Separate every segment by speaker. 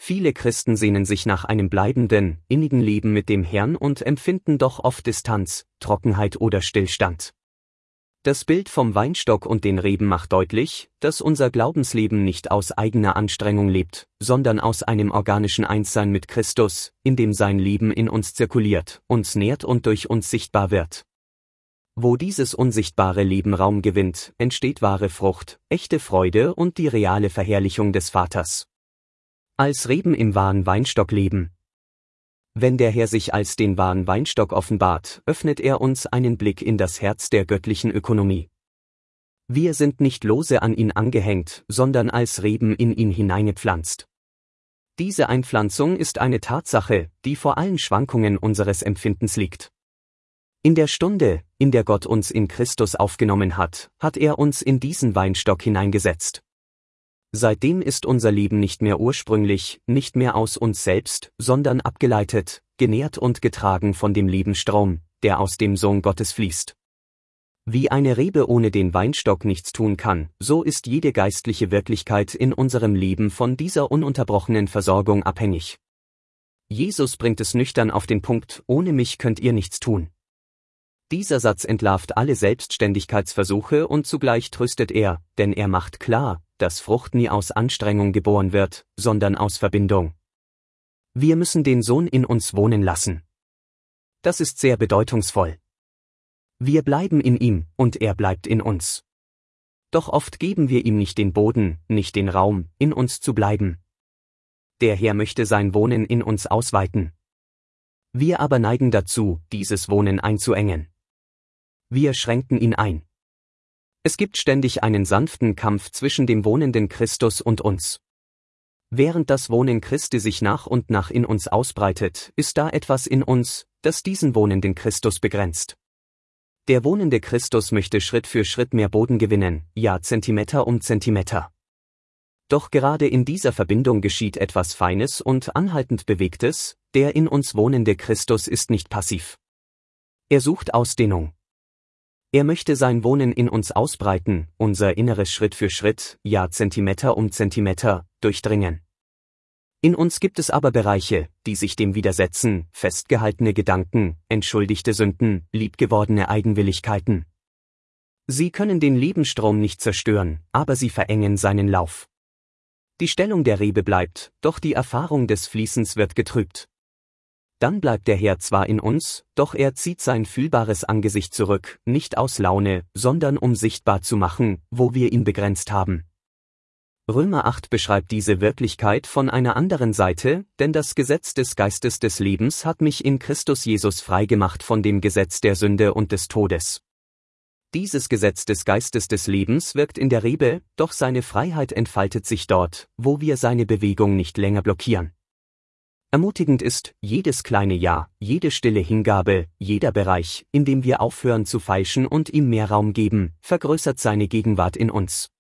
Speaker 1: Viele Christen sehnen sich nach einem bleibenden, innigen Leben mit dem Herrn und empfinden doch oft Distanz, Trockenheit oder Stillstand. Das Bild vom Weinstock und den Reben macht deutlich, dass unser Glaubensleben nicht aus eigener Anstrengung lebt, sondern aus einem organischen Einssein mit Christus, in dem sein Leben in uns zirkuliert, uns nährt und durch uns sichtbar wird. Wo dieses unsichtbare Leben Raum gewinnt, entsteht wahre Frucht, echte Freude und die reale Verherrlichung des Vaters. Als Reben im wahren Weinstock leben. Wenn der Herr sich als den wahren Weinstock offenbart, öffnet er uns einen Blick in das Herz der göttlichen Ökonomie. Wir sind nicht lose an ihn angehängt, sondern als Reben in ihn hineingepflanzt. Diese Einpflanzung ist eine Tatsache, die vor allen Schwankungen unseres Empfindens liegt. In der Stunde, in der Gott uns in Christus aufgenommen hat, hat er uns in diesen Weinstock hineingesetzt. Seitdem ist unser Leben nicht mehr ursprünglich, nicht mehr aus uns selbst, sondern abgeleitet, genährt und getragen von dem Lebensstrom, der aus dem Sohn Gottes fließt. Wie eine Rebe ohne den Weinstock nichts tun kann, so ist jede geistliche Wirklichkeit in unserem Leben von dieser ununterbrochenen Versorgung abhängig. Jesus bringt es nüchtern auf den Punkt: Ohne mich könnt ihr nichts tun. Dieser Satz entlarvt alle Selbstständigkeitsversuche und zugleich tröstet er, denn er macht klar, dass Frucht nie aus Anstrengung geboren wird, sondern aus Verbindung. Wir müssen den Sohn in uns wohnen lassen. Das ist sehr bedeutungsvoll. Wir bleiben in ihm, und er bleibt in uns. Doch oft geben wir ihm nicht den Boden, nicht den Raum, in uns zu bleiben. Der Herr möchte sein Wohnen in uns ausweiten. Wir aber neigen dazu, dieses Wohnen einzuengen. Wir schränken ihn ein. Es gibt ständig einen sanften Kampf zwischen dem wohnenden Christus und uns. Während das Wohnen Christi sich nach und nach in uns ausbreitet, ist da etwas in uns, das diesen wohnenden Christus begrenzt. Der wohnende Christus möchte Schritt für Schritt mehr Boden gewinnen, ja Zentimeter um Zentimeter. Doch gerade in dieser Verbindung geschieht etwas Feines und anhaltend Bewegtes, der in uns wohnende Christus ist nicht passiv. Er sucht Ausdehnung. Er möchte sein Wohnen in uns ausbreiten, unser Inneres Schritt für Schritt, ja Zentimeter um Zentimeter, durchdringen. In uns gibt es aber Bereiche, die sich dem widersetzen, festgehaltene Gedanken, entschuldigte Sünden, liebgewordene Eigenwilligkeiten. Sie können den Lebensstrom nicht zerstören, aber sie verengen seinen Lauf. Die Stellung der Rebe bleibt, doch die Erfahrung des Fließens wird getrübt. Dann bleibt der Herr zwar in uns, doch er zieht sein fühlbares Angesicht zurück, nicht aus Laune, sondern um sichtbar zu machen, wo wir ihn begrenzt haben. Römer 8 beschreibt diese Wirklichkeit von einer anderen Seite, denn das Gesetz des Geistes des Lebens hat mich in Christus Jesus freigemacht von dem Gesetz der Sünde und des Todes. Dieses Gesetz des Geistes des Lebens wirkt in der Rebe, doch seine Freiheit entfaltet sich dort, wo wir seine Bewegung nicht länger blockieren. Ermutigend ist, jedes kleine Ja, jede stille Hingabe, jeder Bereich, in dem wir aufhören zu feilschen und ihm mehr Raum geben, vergrößert seine Gegenwart in uns.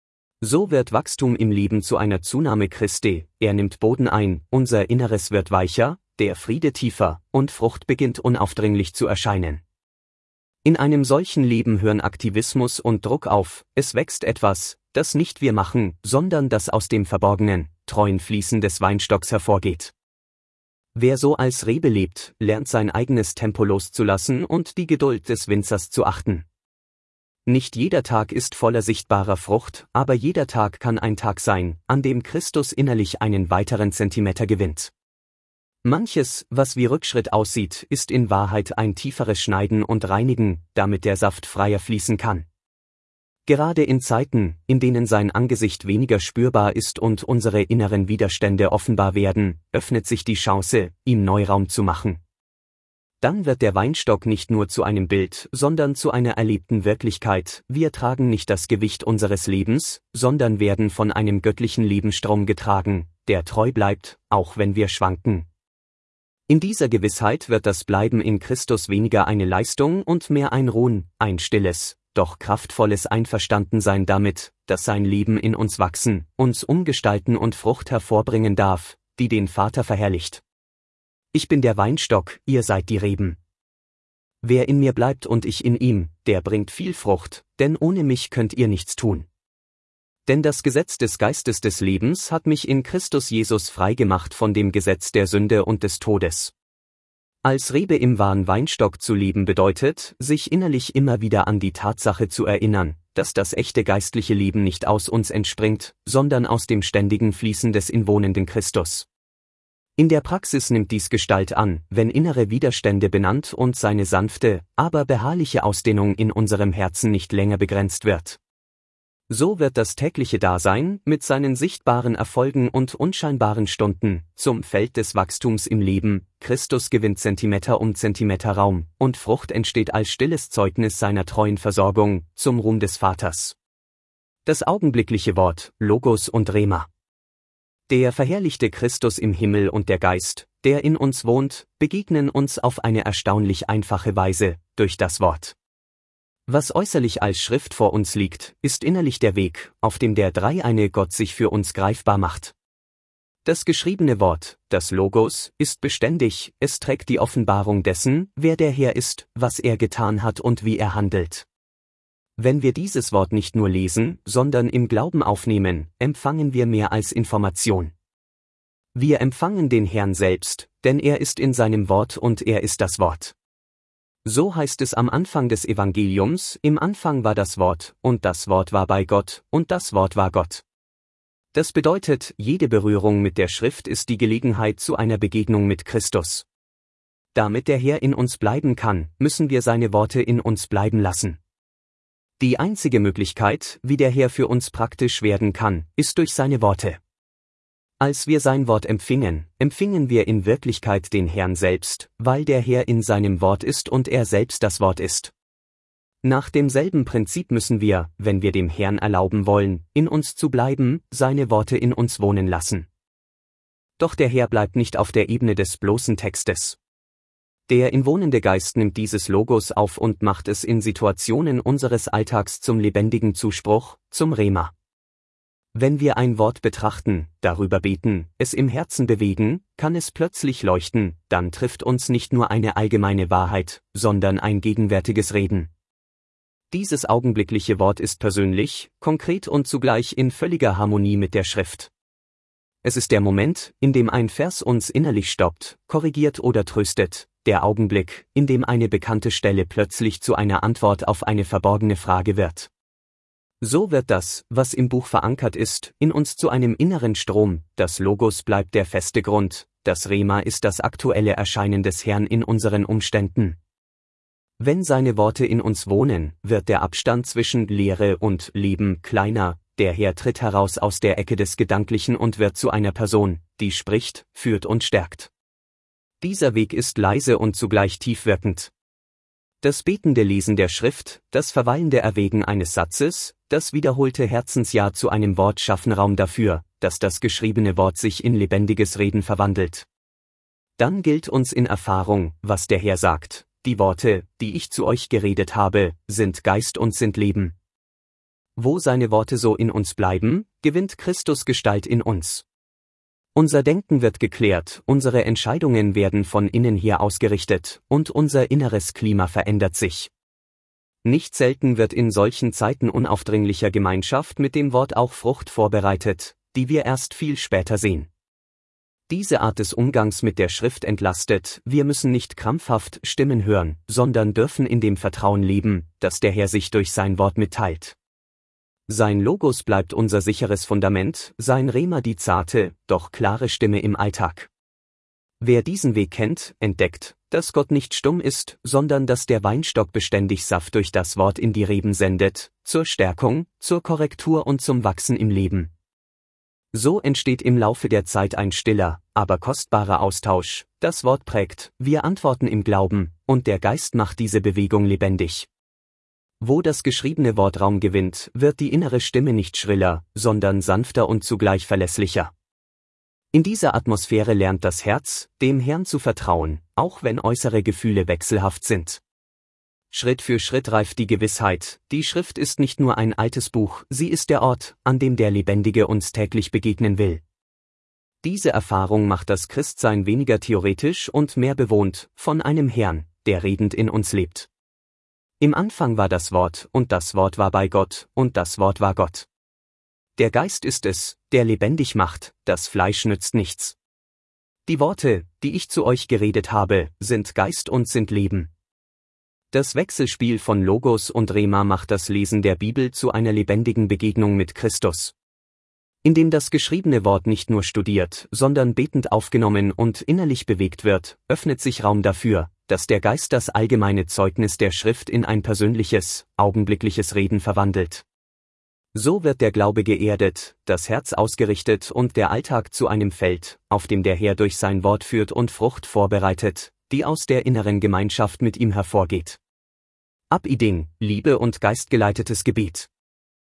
Speaker 1: So wird Wachstum im Leben zu einer Zunahme Christi, er nimmt Boden ein, unser Inneres wird weicher, der Friede tiefer, und Frucht beginnt unaufdringlich zu erscheinen. In einem solchen Leben hören Aktivismus und Druck auf, es wächst etwas, das nicht wir machen, sondern das aus dem verborgenen, treuen Fließen des Weinstocks hervorgeht. Wer so als Rebe lebt, lernt sein eigenes Tempo loszulassen und die Geduld des Winzers zu achten. Nicht jeder Tag ist voller sichtbarer Frucht, aber jeder Tag kann ein Tag sein, an dem Christus innerlich einen weiteren Zentimeter gewinnt. Manches, was wie Rückschritt aussieht, ist in Wahrheit ein tieferes Schneiden und Reinigen, damit der Saft freier fließen kann. Gerade in Zeiten, in denen sein Angesicht weniger spürbar ist und unsere inneren Widerstände offenbar werden, öffnet sich die Chance, ihm Neuraum zu machen. Dann wird der Weinstock nicht nur zu einem Bild, sondern zu einer erlebten Wirklichkeit. Wir tragen nicht das Gewicht unseres Lebens, sondern werden von einem göttlichen Lebensstrom getragen, der treu bleibt, auch wenn wir schwanken. In dieser Gewissheit wird das Bleiben in Christus weniger eine Leistung und mehr ein Ruhen, ein stilles, doch kraftvolles Einverstandensein damit, dass sein Leben in uns wachsen, uns umgestalten und Frucht hervorbringen darf, die den Vater verherrlicht. Ich bin der Weinstock, ihr seid die Reben. Wer in mir bleibt und ich in ihm, der bringt viel Frucht, denn ohne mich könnt ihr nichts tun. Denn das Gesetz des Geistes des Lebens hat mich in Christus Jesus freigemacht von dem Gesetz der Sünde und des Todes. Als Rebe im wahren Weinstock zu leben bedeutet, sich innerlich immer wieder an die Tatsache zu erinnern, dass das echte geistliche Leben nicht aus uns entspringt, sondern aus dem ständigen Fließen des inwohnenden Christus. In der Praxis nimmt dies Gestalt an, wenn innere Widerstände benannt und seine sanfte, aber beharrliche Ausdehnung in unserem Herzen nicht länger begrenzt wird. So wird das tägliche Dasein mit seinen sichtbaren Erfolgen und unscheinbaren Stunden zum Feld des Wachstums im Leben. Christus gewinnt Zentimeter um Zentimeter Raum, und Frucht entsteht als stilles Zeugnis seiner treuen Versorgung, zum Ruhm des Vaters. Das augenblickliche Wort, Logos und Rema. Der verherrlichte Christus im Himmel und der Geist, der in uns wohnt, begegnen uns auf eine erstaunlich einfache Weise, durch das Wort. Was äußerlich als Schrift vor uns liegt, ist innerlich der Weg, auf dem der dreieine Gott sich für uns greifbar macht. Das geschriebene Wort, das Logos, ist beständig, es trägt die Offenbarung dessen, wer der Herr ist, was er getan hat und wie er handelt. Wenn wir dieses Wort nicht nur lesen, sondern im Glauben aufnehmen, empfangen wir mehr als Information. Wir empfangen den Herrn selbst, denn er ist in seinem Wort und er ist das Wort. So heißt es am Anfang des Evangeliums, im Anfang war das Wort, und das Wort war bei Gott, und das Wort war Gott. Das bedeutet, jede Berührung mit der Schrift ist die Gelegenheit zu einer Begegnung mit Christus. Damit der Herr in uns bleiben kann, müssen wir seine Worte in uns bleiben lassen. Die einzige Möglichkeit, wie der Herr für uns praktisch werden kann, ist durch seine Worte. Als wir sein Wort empfingen wir in Wirklichkeit den Herrn selbst, weil der Herr in seinem Wort ist und er selbst das Wort ist. Nach demselben Prinzip müssen wir, wenn wir dem Herrn erlauben wollen, in uns zu bleiben, seine Worte in uns wohnen lassen. Doch der Herr bleibt nicht auf der Ebene des bloßen Textes. Der inwohnende Geist nimmt dieses Logos auf und macht es in Situationen unseres Alltags zum lebendigen Zuspruch, zum Rema. Wenn wir ein Wort betrachten, darüber beten, es im Herzen bewegen, kann es plötzlich leuchten, dann trifft uns nicht nur eine allgemeine Wahrheit, sondern ein gegenwärtiges Reden. Dieses augenblickliche Wort ist persönlich, konkret und zugleich in völliger Harmonie mit der Schrift. Es ist der Moment, in dem ein Vers uns innerlich stoppt, korrigiert oder tröstet, der Augenblick, in dem eine bekannte Stelle plötzlich zu einer Antwort auf eine verborgene Frage wird. So wird das, was im Buch verankert ist, in uns zu einem inneren Strom, das Logos bleibt der feste Grund, das Rema ist das aktuelle Erscheinen des Herrn in unseren Umständen. Wenn seine Worte in uns wohnen, wird der Abstand zwischen Lehre und Leben kleiner, der Herr tritt heraus aus der Ecke des Gedanklichen und wird zu einer Person, die spricht, führt und stärkt. Dieser Weg ist leise und zugleich tiefwirkend. Das betende Lesen der Schrift, das verweilende Erwägen eines Satzes, das wiederholte Herzensja zu einem Wort schaffen Raum dafür, dass das geschriebene Wort sich in lebendiges Reden verwandelt. Dann gilt uns in Erfahrung, was der Herr sagt, die Worte, die ich zu euch geredet habe, sind Geist und sind Leben. Wo seine Worte so in uns bleiben, gewinnt Christus Gestalt in uns. Unser Denken wird geklärt, unsere Entscheidungen werden von innen her ausgerichtet, und unser inneres Klima verändert sich. Nicht selten wird in solchen Zeiten unaufdringlicher Gemeinschaft mit dem Wort auch Frucht vorbereitet, die wir erst viel später sehen. Diese Art des Umgangs mit der Schrift entlastet, wir müssen nicht krampfhaft Stimmen hören, sondern dürfen in dem Vertrauen leben, dass der Herr sich durch sein Wort mitteilt. Sein Logos bleibt unser sicheres Fundament, sein Rema die zarte, doch klare Stimme im Alltag. Wer diesen Weg kennt, entdeckt, dass Gott nicht stumm ist, sondern dass der Weinstock beständig Saft durch das Wort in die Reben sendet, zur Stärkung, zur Korrektur und zum Wachsen im Leben. So entsteht im Laufe der Zeit ein stiller, aber kostbarer Austausch, das Wort prägt, wir antworten im Glauben, und der Geist macht diese Bewegung lebendig. Wo das geschriebene Wort Raum gewinnt, wird die innere Stimme nicht schriller, sondern sanfter und zugleich verlässlicher. In dieser Atmosphäre lernt das Herz, dem Herrn zu vertrauen, auch wenn äußere Gefühle wechselhaft sind. Schritt für Schritt reift die Gewissheit, die Schrift ist nicht nur ein altes Buch, sie ist der Ort, an dem der Lebendige uns täglich begegnen will. Diese Erfahrung macht das Christsein weniger theoretisch und mehr bewohnt, von einem Herrn, der redend in uns lebt. Im Anfang war das Wort, und das Wort war bei Gott, und das Wort war Gott. Der Geist ist es, der lebendig macht, das Fleisch nützt nichts. Die Worte, die ich zu euch geredet habe, sind Geist und sind Leben. Das Wechselspiel von Logos und Rema macht das Lesen der Bibel zu einer lebendigen Begegnung mit Christus. Indem das geschriebene Wort nicht nur studiert, sondern betend aufgenommen und innerlich bewegt wird, öffnet sich Raum dafür, dass der Geist das allgemeine Zeugnis der Schrift in ein persönliches, augenblickliches Reden verwandelt. So wird der Glaube geerdet, das Herz ausgerichtet und der Alltag zu einem Feld, auf dem der Herr durch sein Wort führt und Frucht vorbereitet, die aus der inneren Gemeinschaft mit ihm hervorgeht. Abiding, Liebe und geistgeleitetes Gebet.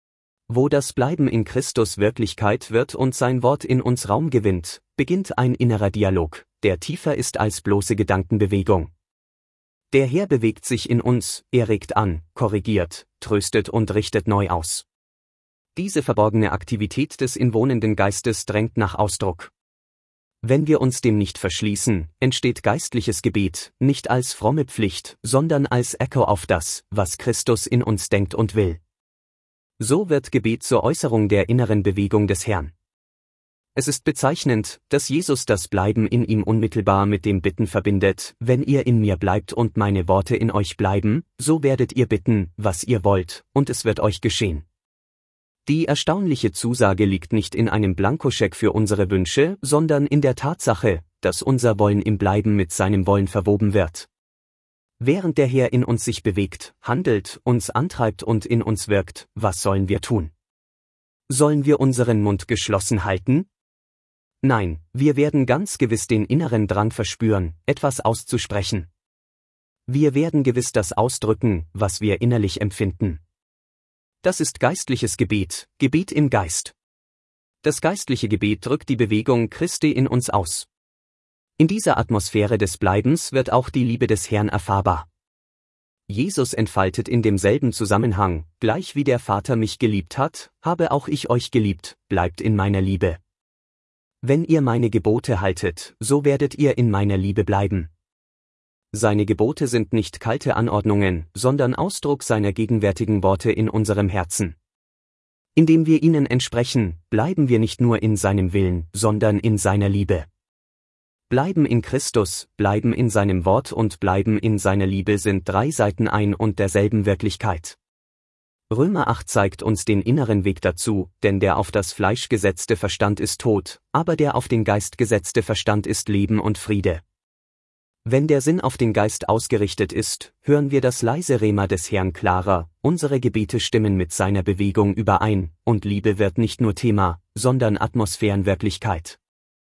Speaker 1: Wo das Bleiben in Christus Wirklichkeit wird und sein Wort in uns Raum gewinnt, beginnt ein innerer Dialog, der tiefer ist als bloße Gedankenbewegung. Der Herr bewegt sich in uns, er regt an, korrigiert, tröstet und richtet neu aus. Diese verborgene Aktivität des inwohnenden Geistes drängt nach Ausdruck. Wenn wir uns dem nicht verschließen, entsteht geistliches Gebet, nicht als fromme Pflicht, sondern als Echo auf das, was Christus in uns denkt und will. So wird Gebet zur Äußerung der inneren Bewegung des Herrn. Es ist bezeichnend, dass Jesus das Bleiben in ihm unmittelbar mit dem Bitten verbindet: Wenn ihr in mir bleibt und meine Worte in euch bleiben, so werdet ihr bitten, was ihr wollt, und es wird euch geschehen. Die erstaunliche Zusage liegt nicht in einem Blankoscheck für unsere Wünsche, sondern in der Tatsache, dass unser Wollen im Bleiben mit seinem Wollen verwoben wird. Während der Herr in uns sich bewegt, handelt, uns antreibt und in uns wirkt, was sollen wir tun? Sollen wir unseren Mund geschlossen halten? Nein, wir werden ganz gewiss den inneren Drang verspüren, etwas auszusprechen. Wir werden gewiss das ausdrücken, was wir innerlich empfinden. Das ist geistliches Gebet, Gebet im Geist. Das geistliche Gebet drückt die Bewegung Christi in uns aus. In dieser Atmosphäre des Bleibens wird auch die Liebe des Herrn erfahrbar. Jesus entfaltet in demselben Zusammenhang: Gleich wie der Vater mich geliebt hat, habe auch ich euch geliebt, bleibt in meiner Liebe. Wenn ihr meine Gebote haltet, so werdet ihr in meiner Liebe bleiben. Seine Gebote sind nicht kalte Anordnungen, sondern Ausdruck seiner gegenwärtigen Worte in unserem Herzen. Indem wir ihnen entsprechen, bleiben wir nicht nur in seinem Willen, sondern in seiner Liebe. Bleiben in Christus, bleiben in seinem Wort und bleiben in seiner Liebe sind drei Seiten ein und derselben Wirklichkeit. Römer 8 zeigt uns den inneren Weg dazu, denn der auf das Fleisch gesetzte Verstand ist Tod, aber der auf den Geist gesetzte Verstand ist Leben und Friede. Wenn der Sinn auf den Geist ausgerichtet ist, hören wir das leise Rema des Herrn klarer, unsere Gebete stimmen mit seiner Bewegung überein, und Liebe wird nicht nur Thema, sondern Atmosphärenwirklichkeit.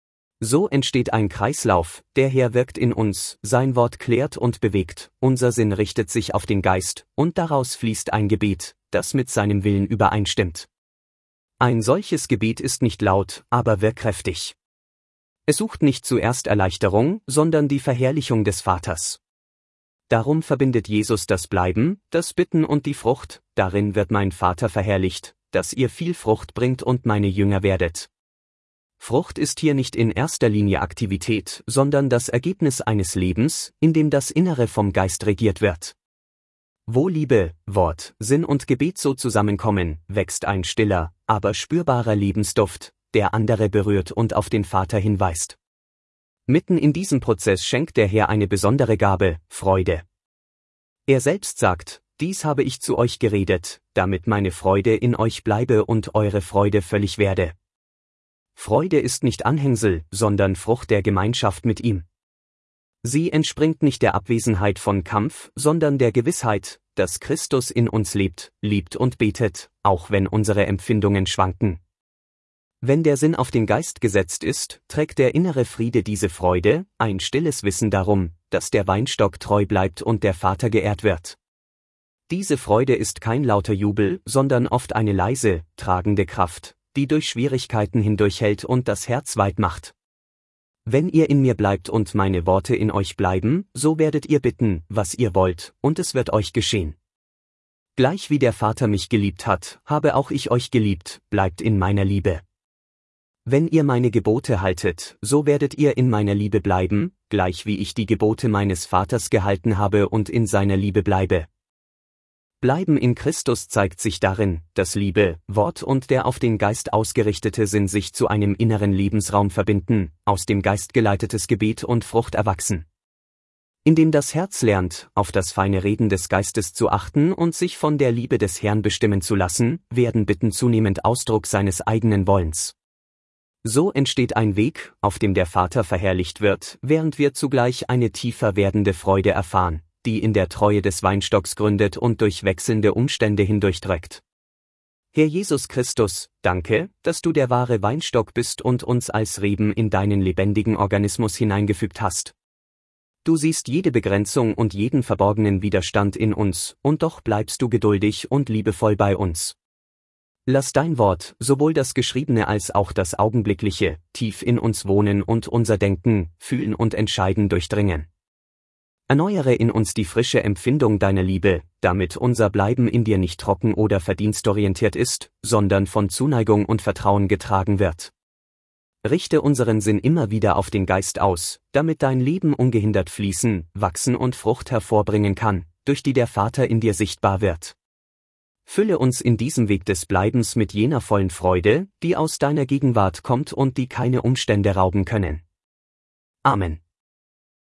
Speaker 1: So entsteht ein Kreislauf: Der Herr wirkt in uns, sein Wort klärt und bewegt, unser Sinn richtet sich auf den Geist, und daraus fließt ein Gebet, das mit seinem Willen übereinstimmt. Ein solches Gebet ist nicht laut, aber wirkkräftig. Es sucht nicht zuerst Erleichterung, sondern die Verherrlichung des Vaters. Darum verbindet Jesus das Bleiben, das Bitten und die Frucht: Darin wird mein Vater verherrlicht, dass ihr viel Frucht bringt und meine Jünger werdet. Frucht ist hier nicht in erster Linie Aktivität, sondern das Ergebnis eines Lebens, in dem das Innere vom Geist regiert wird. Wo Liebe, Wort, Sinn und Gebet so zusammenkommen, wächst ein stiller, aber spürbarer Lebensduft, der andere berührt und auf den Vater hinweist. Mitten in diesem Prozess schenkt der Herr eine besondere Gabe: Freude. Er selbst sagt: Dies habe ich zu euch geredet, damit meine Freude in euch bleibe und eure Freude völlig werde. Freude ist nicht Anhängsel, sondern Frucht der Gemeinschaft mit ihm. Sie entspringt nicht der Abwesenheit von Kampf, sondern der Gewissheit, dass Christus in uns lebt, liebt und betet, auch wenn unsere Empfindungen schwanken. Wenn der Sinn auf den Geist gesetzt ist, trägt der innere Friede diese Freude, ein stilles Wissen darum, dass der Weinstock treu bleibt und der Vater geehrt wird. Diese Freude ist kein lauter Jubel, sondern oft eine leise, tragende Kraft, die durch Schwierigkeiten hindurchhält und das Herz weit macht. Wenn ihr in mir bleibt und meine Worte in euch bleiben, so werdet ihr bitten, was ihr wollt, und es wird euch geschehen. Gleich wie der Vater mich geliebt hat, habe auch ich euch geliebt, bleibt in meiner Liebe. Wenn ihr meine Gebote haltet, so werdet ihr in meiner Liebe bleiben, gleich wie ich die Gebote meines Vaters gehalten habe und in seiner Liebe bleibe. Bleiben in Christus zeigt sich darin, dass Liebe, Wort und der auf den Geist ausgerichtete Sinn sich zu einem inneren Lebensraum verbinden, aus dem Geist geleitetes Gebet und Frucht erwachsen. Indem das Herz lernt, auf das feine Reden des Geistes zu achten und sich von der Liebe des Herrn bestimmen zu lassen, werden Bitten zunehmend Ausdruck seines eigenen Wollens. So entsteht ein Weg, auf dem der Vater verherrlicht wird, während wir zugleich eine tiefer werdende Freude erfahren, die in der Treue des Weinstocks gründet und durch wechselnde Umstände hindurchträgt. Herr Jesus Christus, danke, dass du der wahre Weinstock bist und uns als Reben in deinen lebendigen Organismus hineingefügt hast. Du siehst jede Begrenzung und jeden verborgenen Widerstand in uns, und doch bleibst du geduldig und liebevoll bei uns. Lass dein Wort, sowohl das Geschriebene als auch das Augenblickliche, tief in uns wohnen und unser Denken, Fühlen und Entscheiden durchdringen. Erneuere in uns die frische Empfindung deiner Liebe, damit unser Bleiben in dir nicht trocken oder verdienstorientiert ist, sondern von Zuneigung und Vertrauen getragen wird. Richte unseren Sinn immer wieder auf den Geist aus, damit dein Leben ungehindert fließen, wachsen und Frucht hervorbringen kann, durch die der Vater in dir sichtbar wird. Fülle uns in diesem Weg des Bleibens mit jener vollen Freude, die aus deiner Gegenwart kommt und die keine Umstände rauben können. Amen.